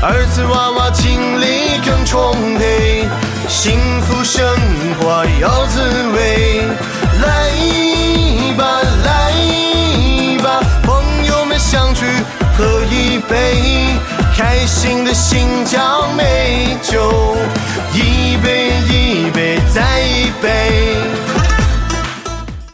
儿子娃娃精力更充沛，幸福生活有滋味。来吧来吧，朋友们相聚喝一杯，开心的心叫美酒。